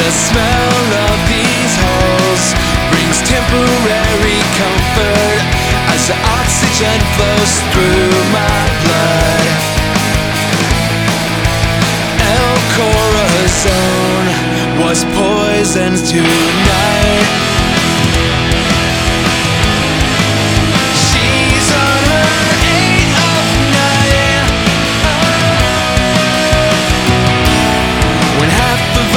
The smell of these halls brings temporary comfort as the oxygen flows through my blood. El Corazon was poisoned to